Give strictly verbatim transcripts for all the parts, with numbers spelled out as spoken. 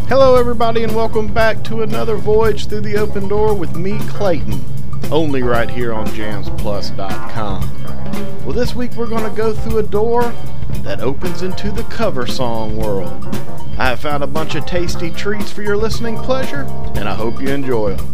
Hello everybody and welcome back to another Voyage Through the Open Door with me, Clayton, only right here on jams plus dot com. Well, this week we're going to go through a door that opens into the cover song world. I have found a bunch of tasty treats for your listening pleasure, and I hope you enjoy them.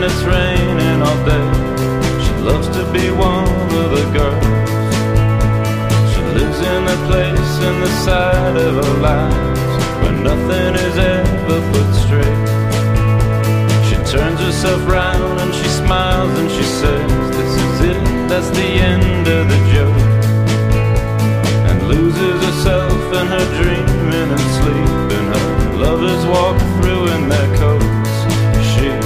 it's raining all day. She loves to be one of the girls. She lives in a place in the side of her lives where nothing is ever put straight. She turns herself round and she smiles and she says, this is it, that's the end of the joke. And loses herself in her dreaming and sleeping. Her lovers walk through in their coats. She's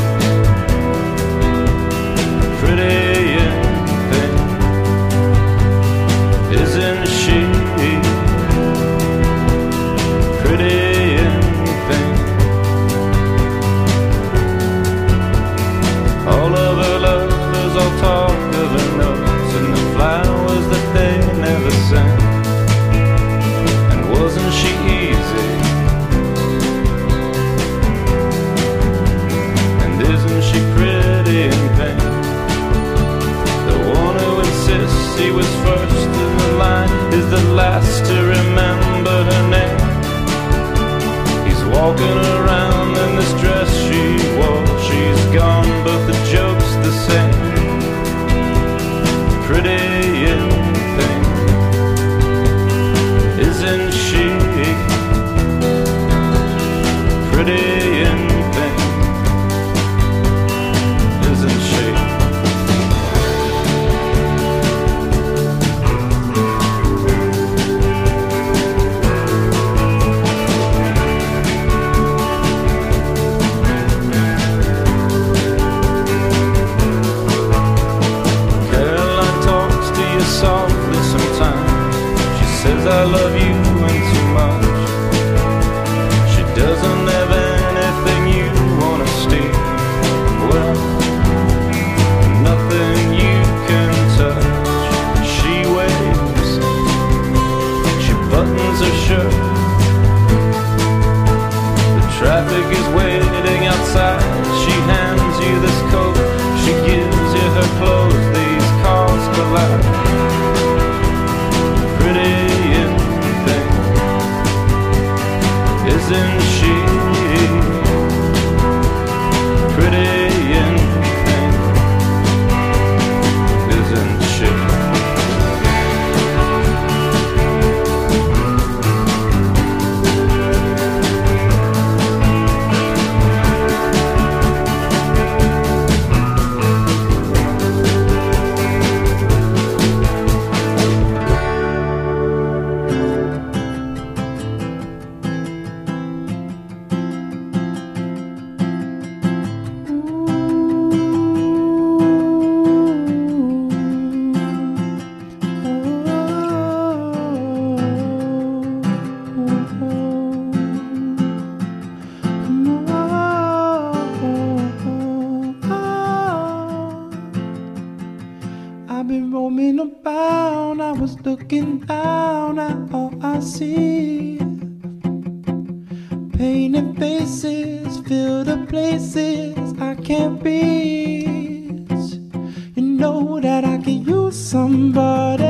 pretty in pink, isn't she? Pretty in pink. All of her lovers all talk of her notes and the flowers that they never sent. And wasn't she easy? And isn't she pretty in pink? The one who insists he was first in the line is the last to remember her name. He's walking around in this dress she wore. She's gone, but the joke's the same. Pretty in pink, isn't she? Pretty in pink, isn't she? Softly sometimes she says I love you and too much. She doesn't have anything you wanna steal. Well, nothing you can touch. She waves, she buttons her shirt. The traffic is waiting outside. She hands you this coat, she gives you her clothes. These cars collide. Isn't she pretty in pink? Isn't she? I've been roaming about, I was looking down at all I see. Painted faces fill the places I can't reach. You know that I could use somebody.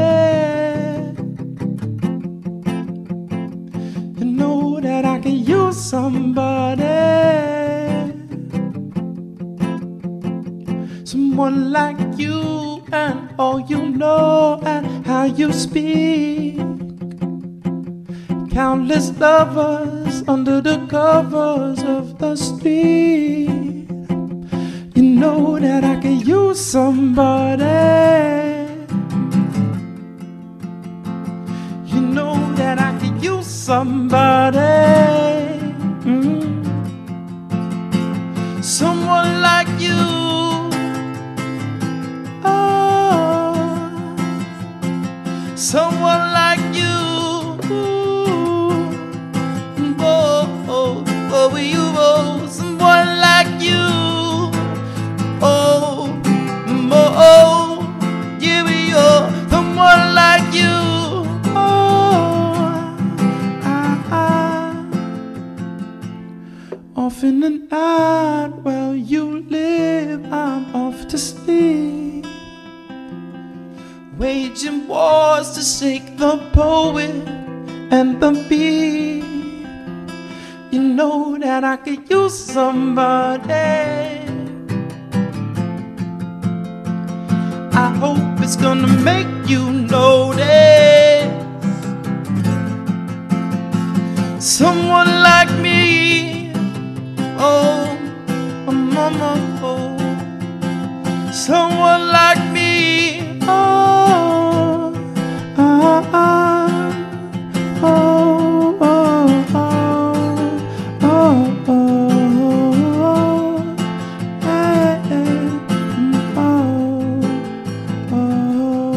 You know that I could use somebody. Someone like you and all you know and how you speak. Countless lovers under the covers of the street. You know that I can use somebody. You know that I can use somebody. mm. Someone like you. Someone like you. Oh, oh, oh, you, oh, someone like you. Oh, oh, oh, yeah, oh, someone like you. Oh, I, I, off in the night while you live, I'm off to sleep. Waging wars to shake the poet and the beat. You know that I could use somebody. I hope it's gonna make you notice someone like me. Oh, oh mama, oh, someone like me. Oh, ah, ah, oh, oh, oh, oh, oh, hey, hey, oh, oh.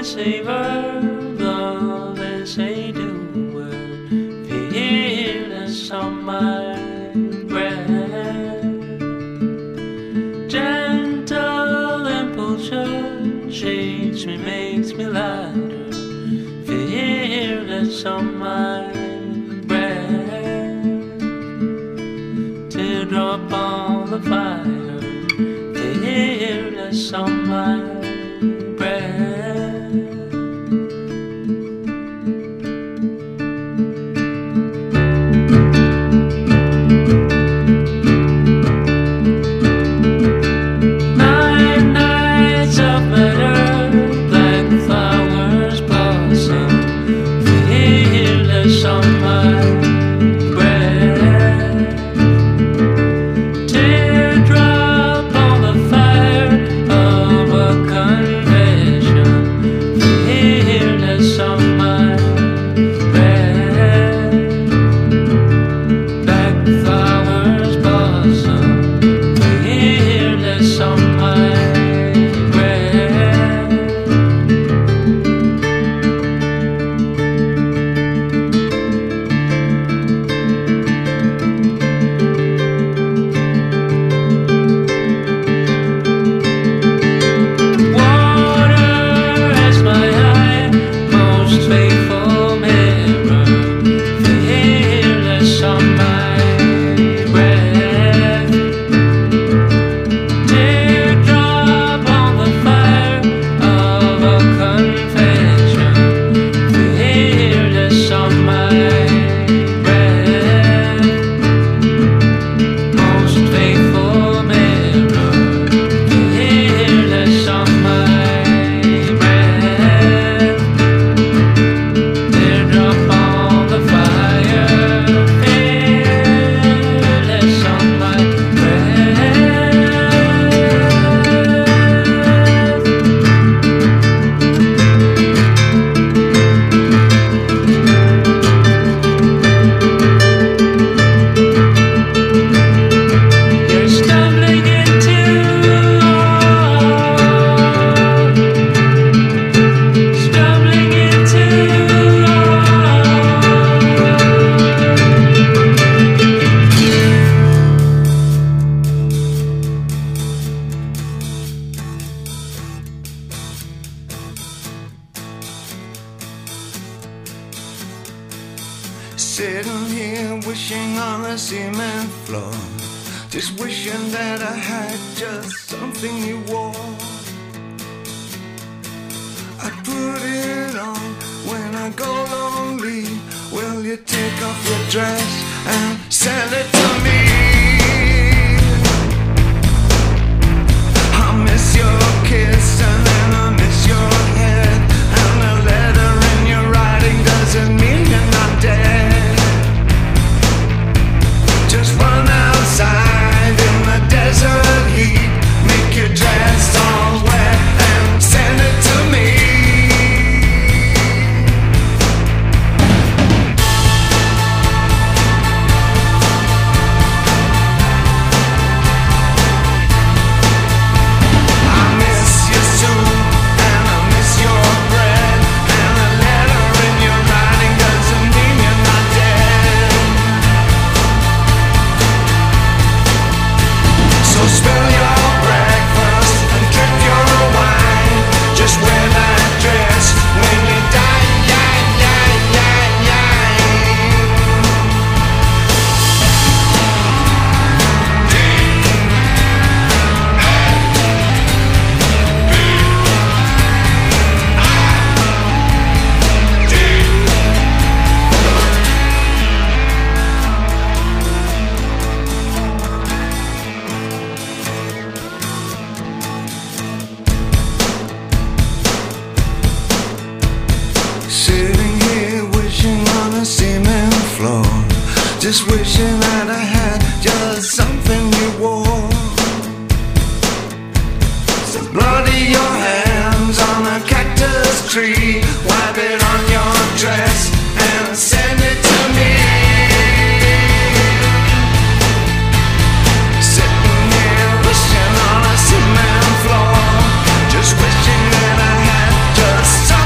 savor love as they do will fearless on my breath. Gentle impulsion shakes me, makes me lighter, fearless on my breath. Teardrop on the fire, fearless on my breath. Sitting here wishing on a cement floor, just wishing that I had just something you wore. I put it on when I go lonely. Will you take off your dress and send it to me? I miss your kiss and then I miss your head, and the letter in your writing doesn't mean you're not dead. Just run outside in the desert heat, make your dress all wet and send it to me. I miss your soup and I miss your bread, and the letter in your writing doesn't mean you're not dead. So spill your breakfast and drink your wine. Just wear that dress when you die, die, die, die, die. Sitting here wishing on a cement floor, just wishing that I had just something you wore. So bloody your hands on a cactus tree, wipe it on your dress and send it to me. Sitting here wishing on a cement floor, just wishing that I had just something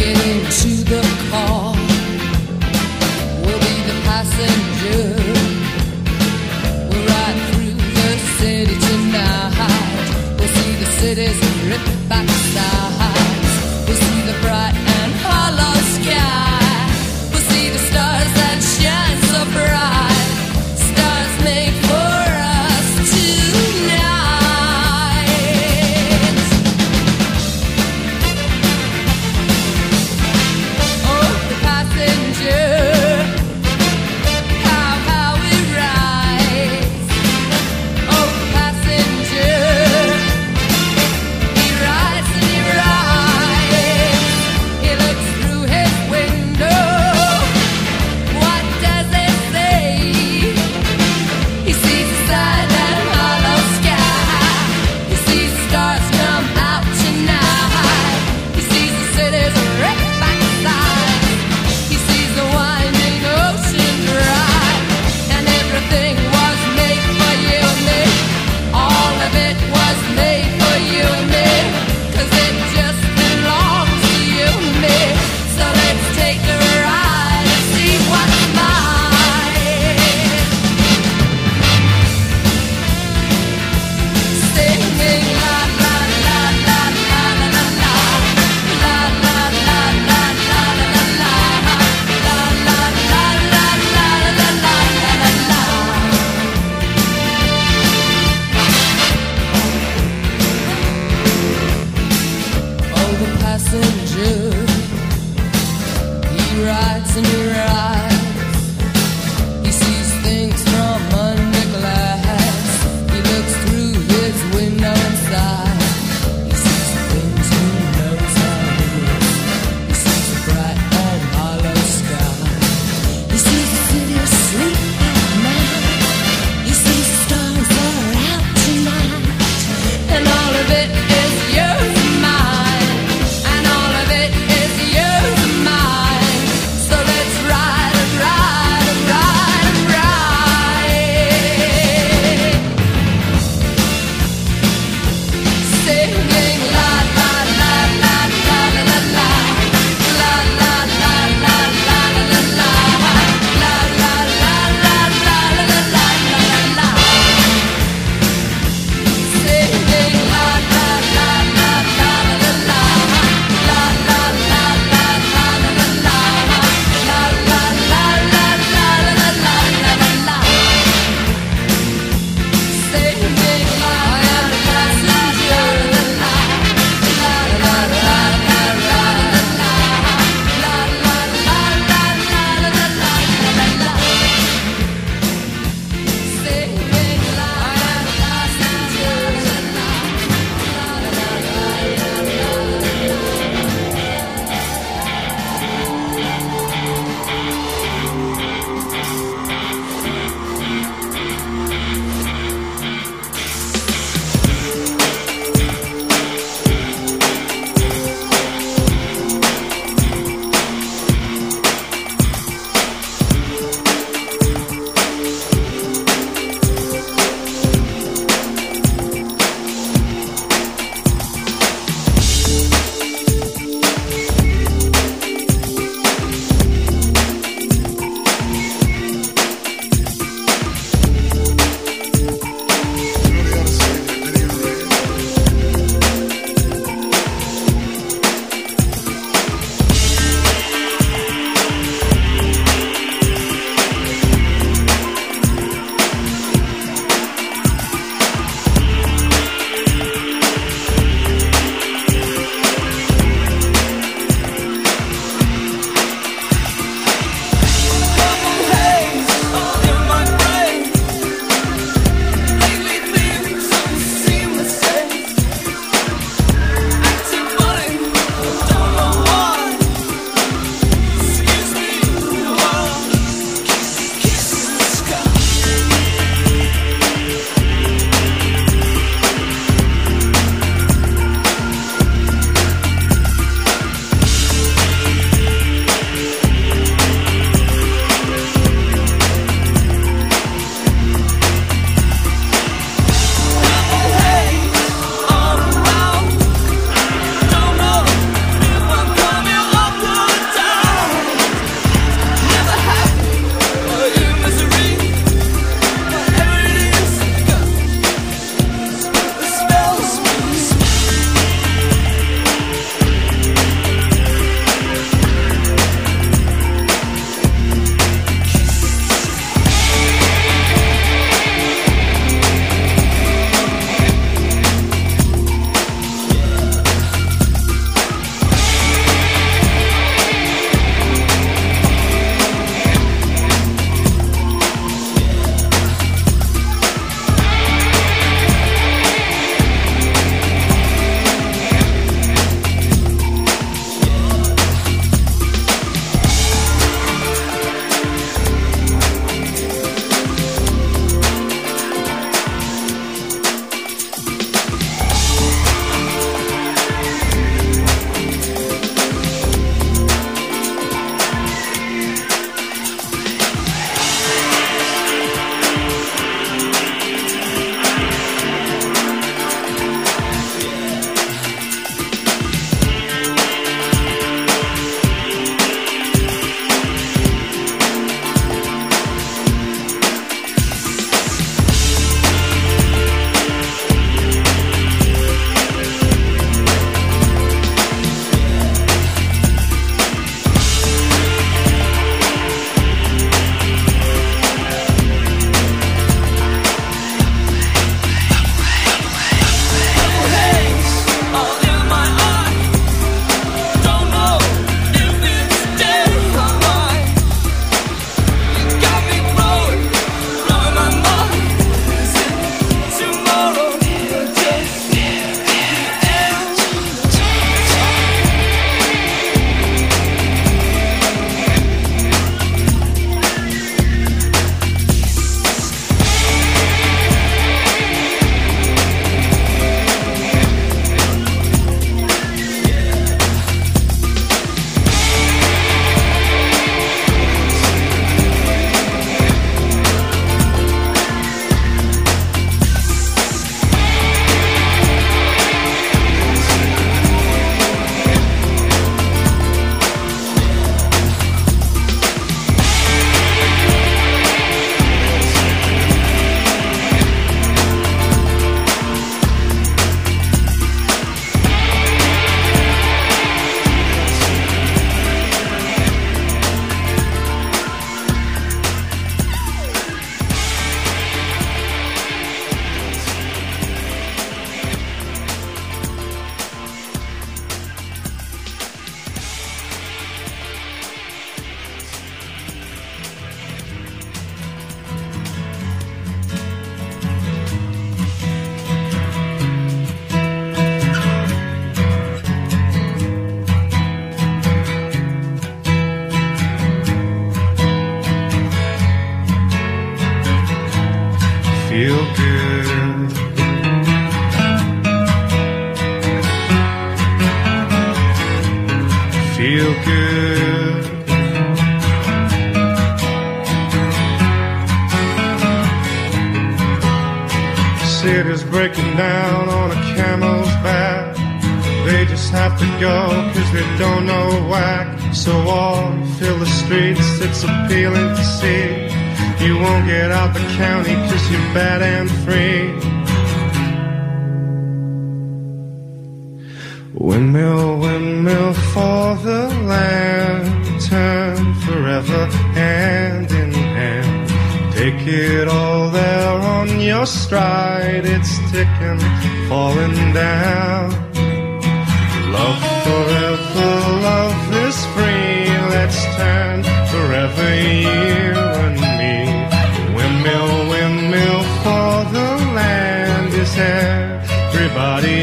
Get into the car. We'll be the passenger. We'll ride through the city tonight. We'll see the city's ripped back sides. We'll see the bright and hollow sky. We'll see the stars that shine so bright. Stars made for us tonight. Oh, the passenger. How, how breaking down on a camel's back. They just have to go cause they don't know whack. So on, fill the streets, it's appealing to see. You won't get out the county cause you're bad and free. Windmill, windmill for the land, turn forever hand in hand. Take it all there on your stride, it's ticking, falling down. Love forever, love is free, let's turn forever, you and me. Windmill, windmill for the land, is everybody.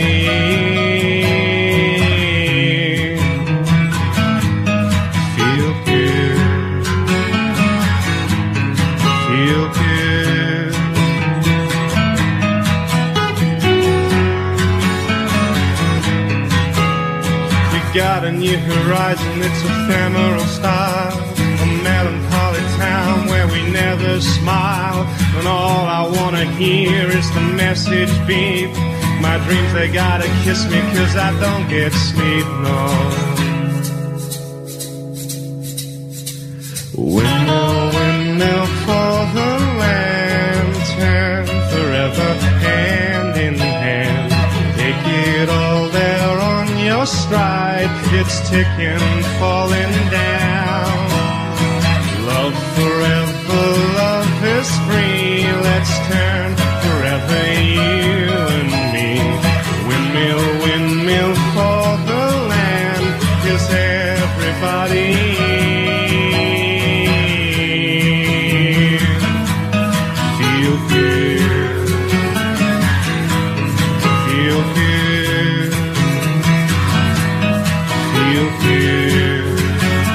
Feel good, feel good. We got a new horizon, it's ephemeral style. A melancholy town where we never smile. And all I wanna hear is the message beep. My dreams, they gotta kiss me cause I don't get sleep, no. Windmill, windmill for the land, turn forever hand in hand. Take it all there on your stride, it's ticking, falling down. Love forever, love is free, let's turn forever, you and me. Windmill, windmill for the land, is everybody. Feel good, feel good, feel good.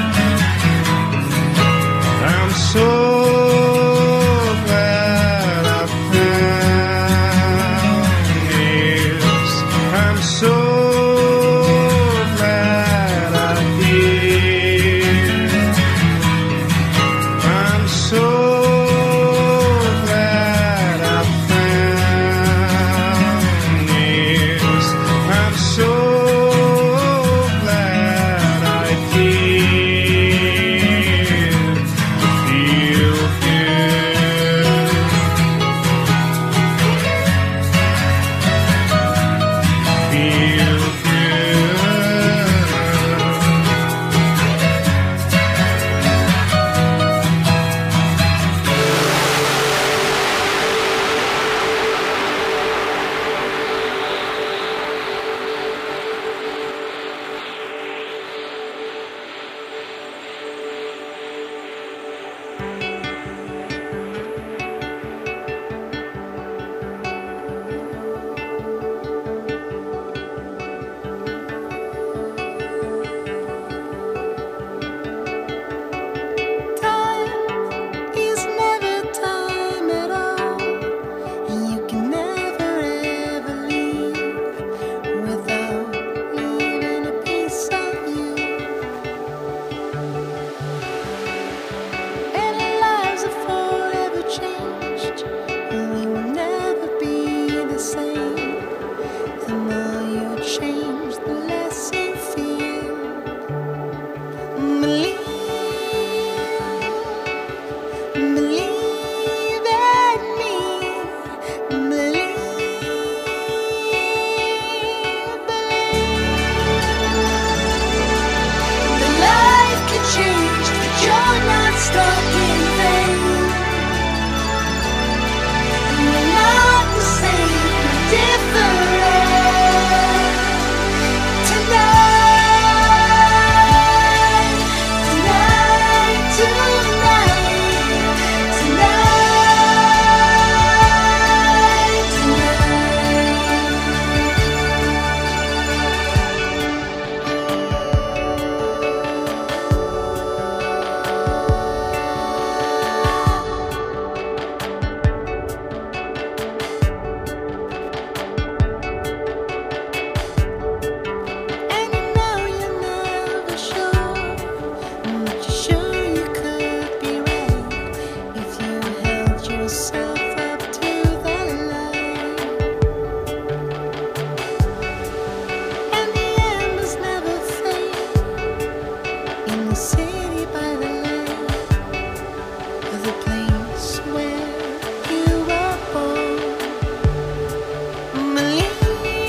city by the lake, the place where you were born. Believe,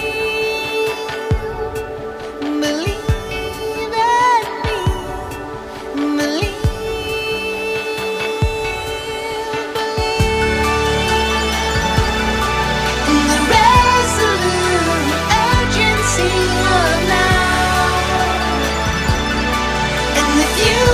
believe in me, believe, believe in the resolute urgency of now, and the future.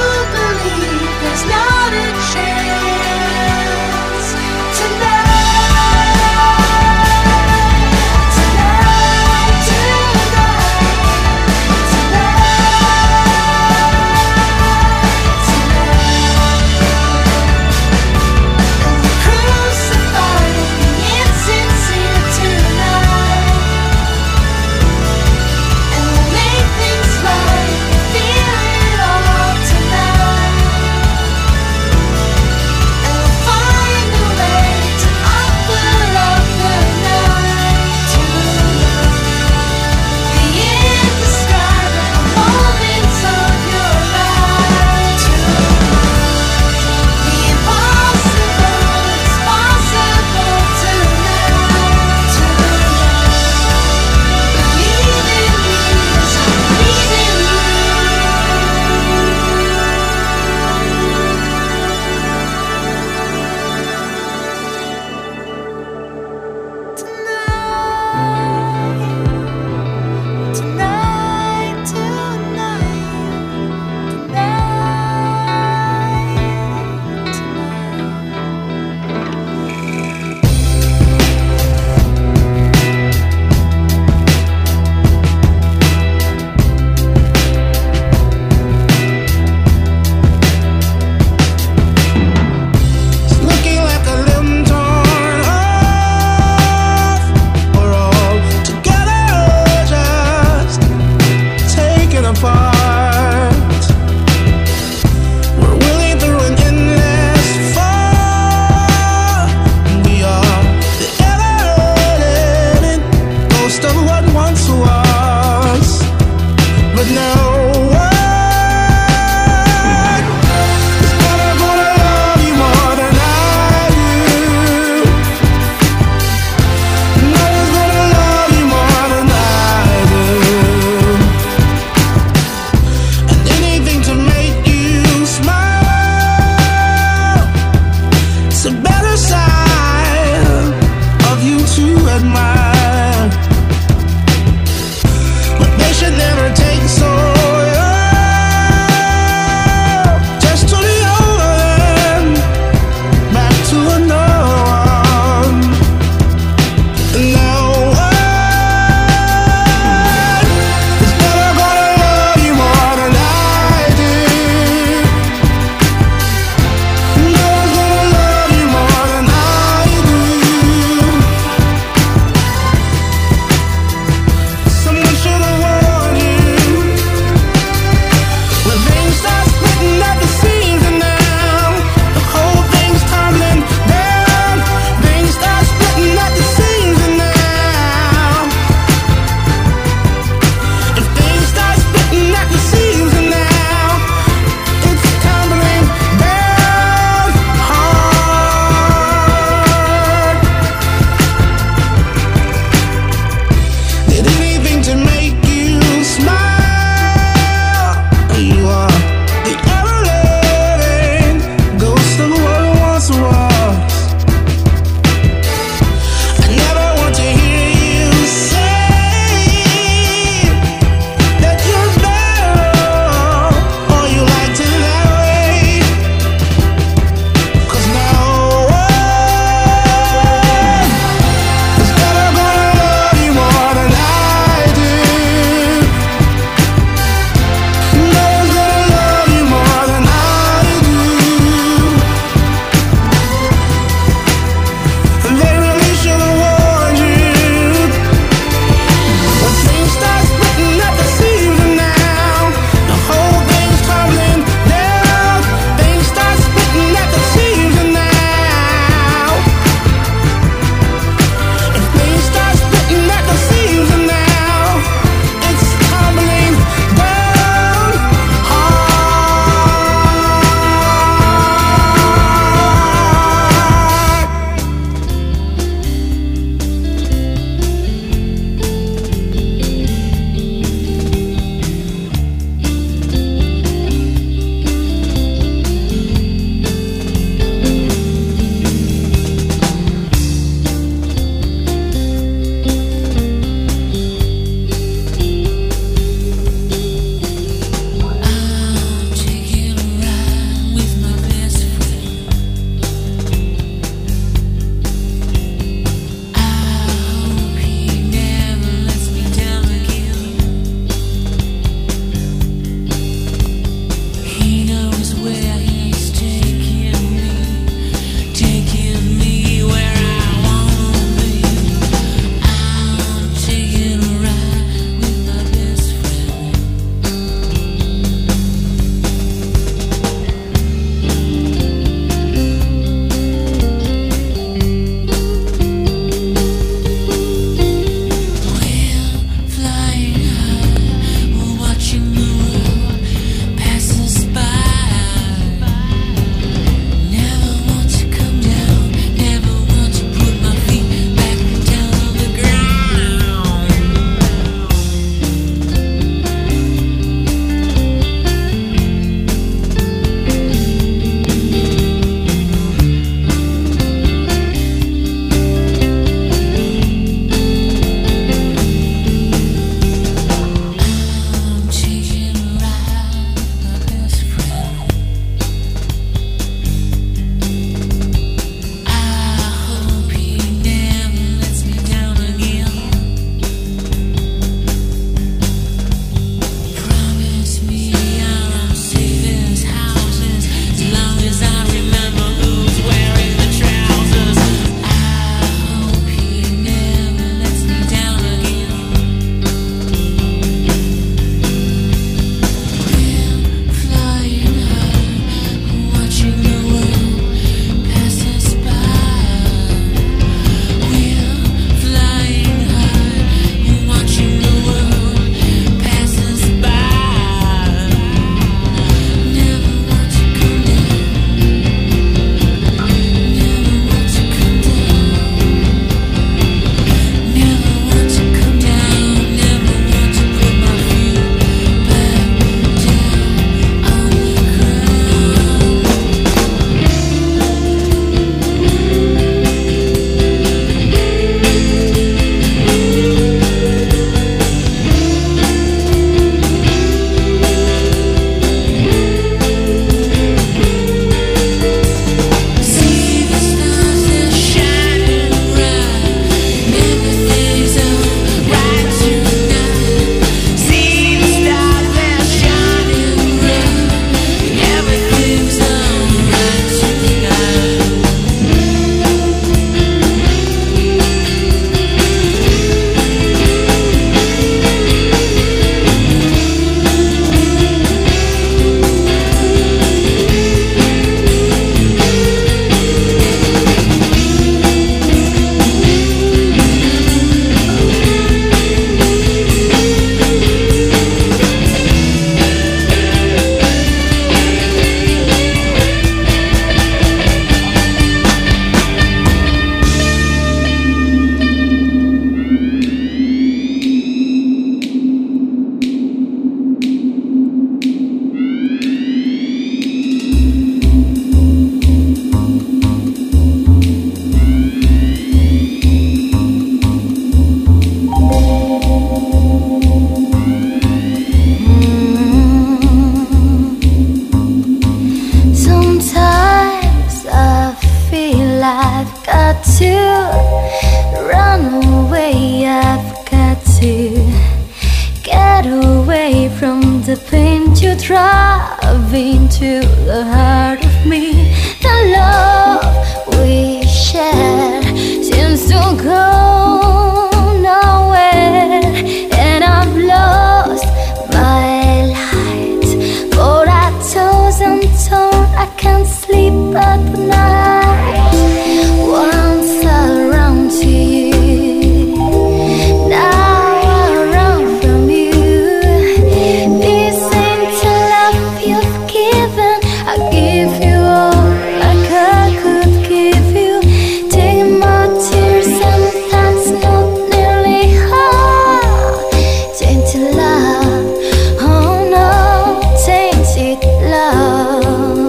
into the heart of me. The love we share seems to go nowhere, and I've lost my light. For I toss and torn, I can't sleep at night. Once I run to you, now I run from you. This ain't the love you've given. I give you all like I could give you. Taking my tears and that's not nearly all. Tainted love, oh no, tainted love.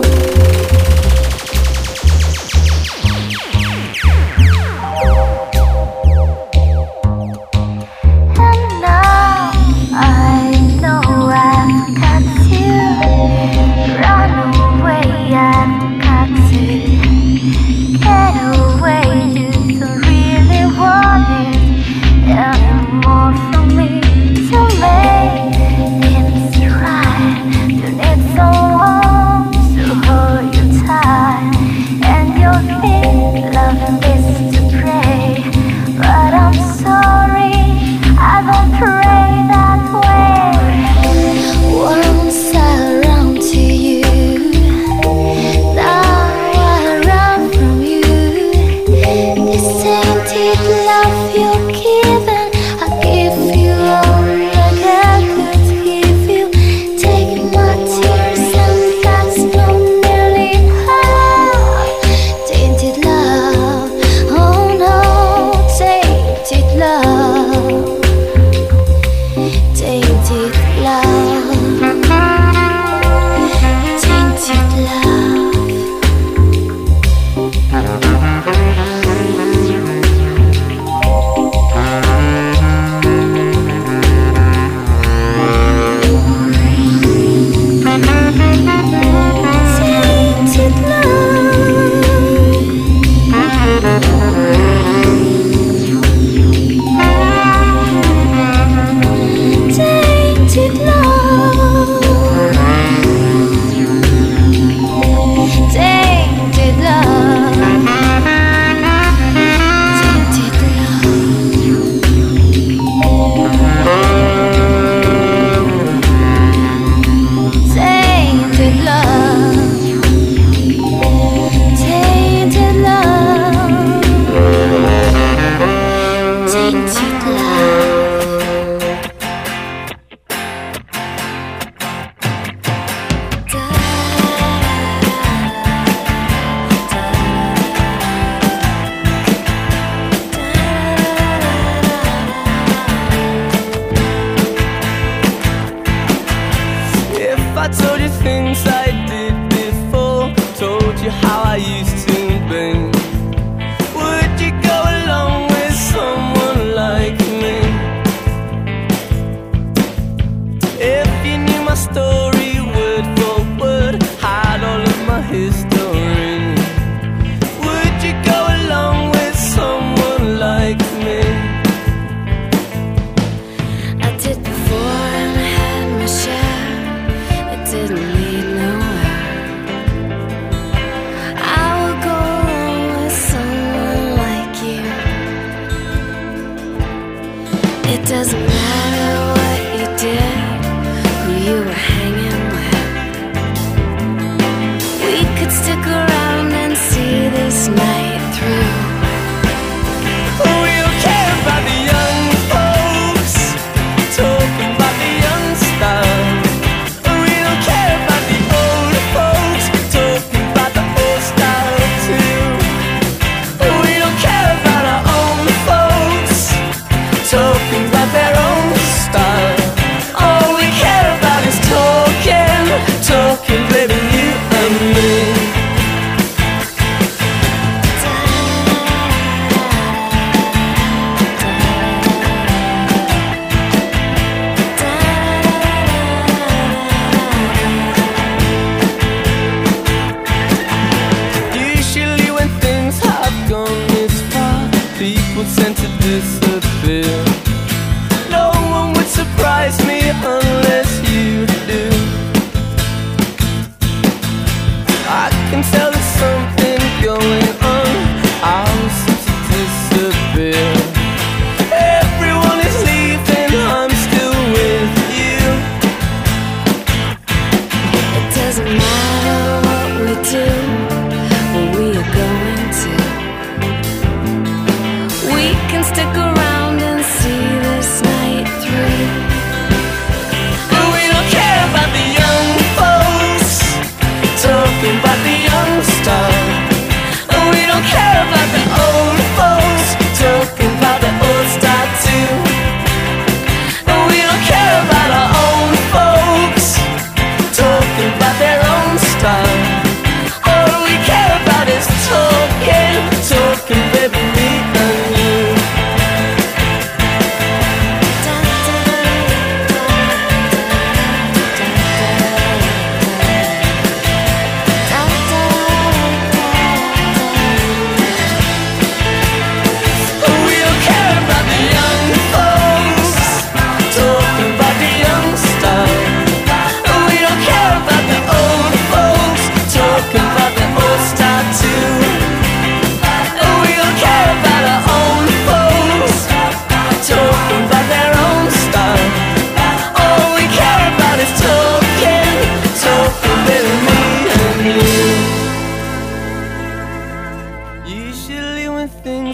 And now I know I've got to run away. I've got to get away. You don't really want it anymore from me. To make things right, you need someone to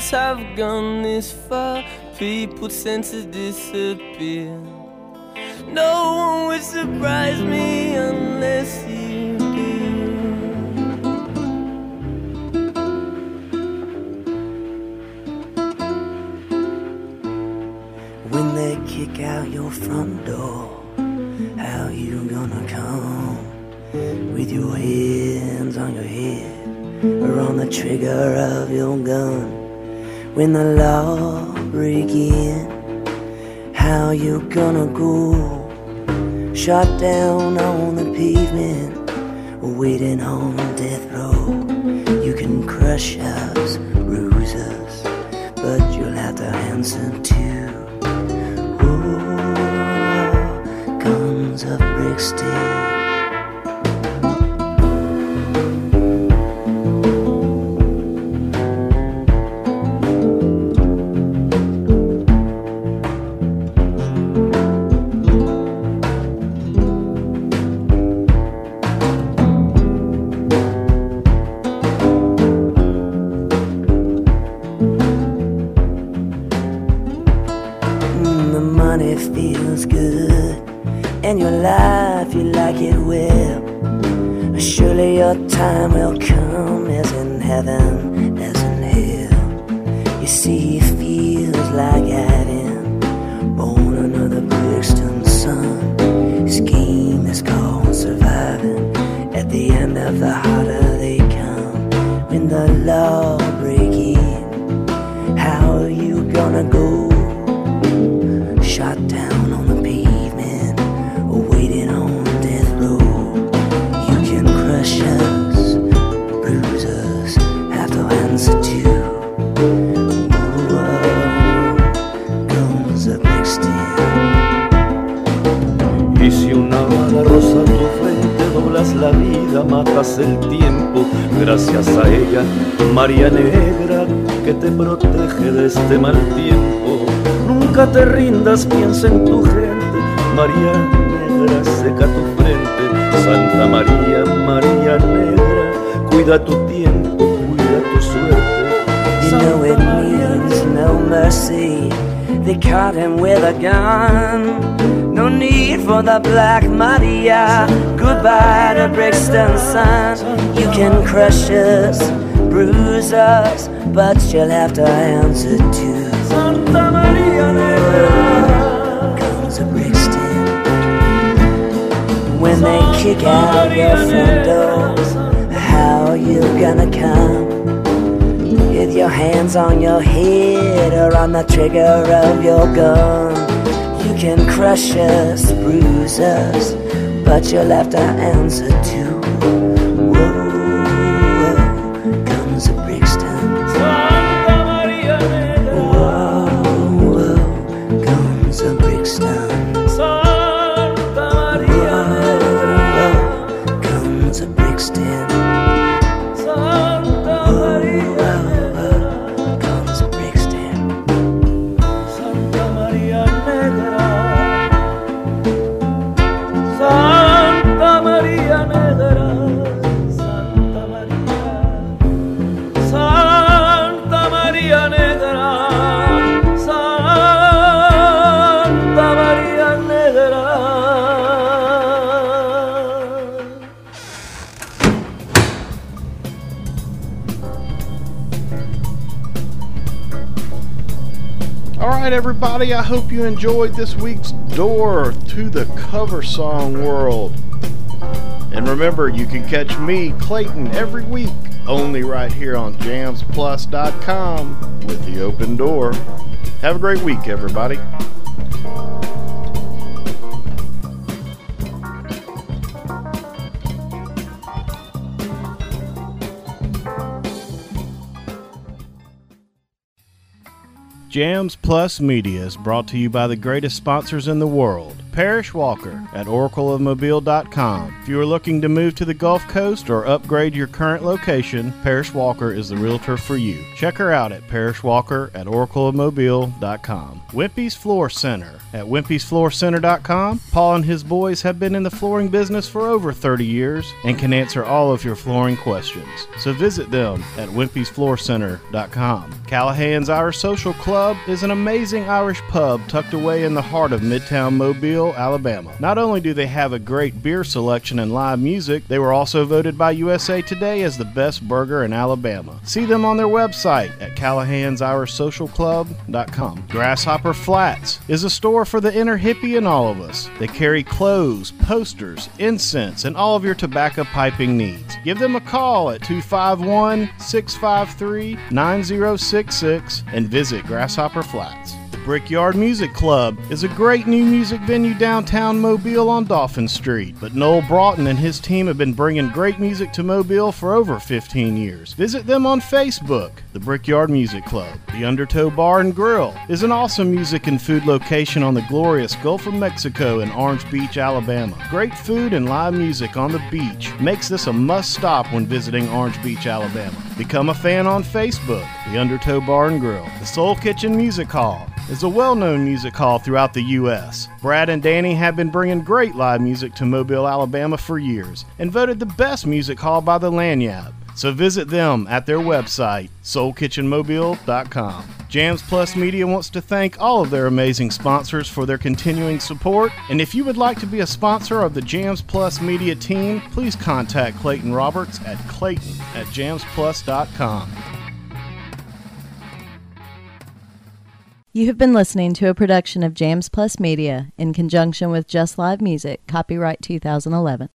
once have gone this far, people tend to disappear. No one would surprise me unless you do. When they kick out your front door, how you gonna come? With your hands on your head or on the trigger of your gun? When the law break in, how you gonna go? Shot down on the pavement, waiting on death row. You can crush us, bruise us, but you'll have to answer too. Oh, guns of Brixton. Feels good, and your life you like it well. Surely your time will come, as in heaven, as in hell. You see, it feels like having born another Brixton son. This game is called surviving. At the end of the harder they come. When the law break in, how are you gonna go? Shot down on the pavement, waiting on death row. You can crush us, bruise us, have to answer to. Whoa, guns of Brixton. Y si una bala rosa tu frente, doblas la vida, matas el tiempo. Gracias a ella, María Negra, que te protege de este mal tiempo. Nunca te rindas, piensa en tu gente. María Negra, seca tu frente. Santa María, María Negra, cuida tu tiempo, cuida tu suerte. You know it means no mercy. They caught him with a gun. No need for the Black Maria. Goodbye to Brixton sun. You can crush us, bruise us, but you'll have to answer to Santa Maria Negra. Guns of Brixton. When they kick out your front doors, how you gonna come? With your hands on your head or on the trigger of your gun. You can crush us, bruise us, but you'll have to answer to. Whoa, whoa, guns of Brixton. Santa Maria Negra. Whoa, whoa, guns of Brixton. Santa Maria Negra. Whoa, guns of Brixton. Santa Maria Negra. Guns of Brixton. Santa Maria Negra. Santa Maria Negra. Santa Maria. Santa Maria Negra. Santa Maria Negra. All right, everybody, I hope you enjoyed this week's Door to the Cover Song World. And remember, you can catch me, Clayton, every week, only right here on jams plus dot com with The Open Door. Have a great week, everybody. Jams Plus Media is brought to you by the greatest sponsors in the world. Parrish Walker at oracle of mobile dot com. If you are looking to move to the Gulf Coast or upgrade your current location, Parrish Walker is the realtor for you. Check her out at Parrish Walker at oracle of mobile dot com. Wimpy's Floor Center at wimpys floor center dot com. Paul and his boys have been in the flooring business for over thirty years and can answer all of your flooring questions. So visit them at wimpys floor center dot com. Callahan's Irish Social Club is an amazing Irish pub tucked away in the heart of Midtown Mobile, Alabama. Not only do they have a great beer selection and live music, they were also voted by U S A Today as the best burger in Alabama. See them on their website at callahans irish social club dot com. Grasshopper Flats is a store for the inner hippie in all of us. They carry clothes, posters, incense, and all of your tobacco piping needs. Give them a call at two five one, six five three, nine zero six six and visit Grasshopper Flats. The Brickyard Music Club is a great new music venue downtown Mobile on Dauphin Street, but Noel Broughton and his team have been bringing great music to Mobile for over fifteen years. Visit them on Facebook, the Brickyard Music Club. The Undertow Bar and Grill is an awesome music and food location on the glorious Gulf of Mexico in Orange Beach, Alabama. Great food and live music on the beach makes this a must-stop when visiting Orange Beach, Alabama. Become a fan on Facebook, the Undertow Bar and Grill. The Soul Kitchen Music Hall is a well-known music hall throughout the U S Brad and Danny have been bringing great live music to Mobile, Alabama for years and voted the best music hall by the Lanyard. So visit them at their website, soul kitchen mobile dot com. Jams Plus Media wants to thank all of their amazing sponsors for their continuing support, and if you would like to be a sponsor of the Jams Plus Media team, please contact Clayton Roberts at clayton at jams plus dot com. You have been listening to a production of Jams Plus Media in conjunction with Just Live Music, copyright two thousand eleven.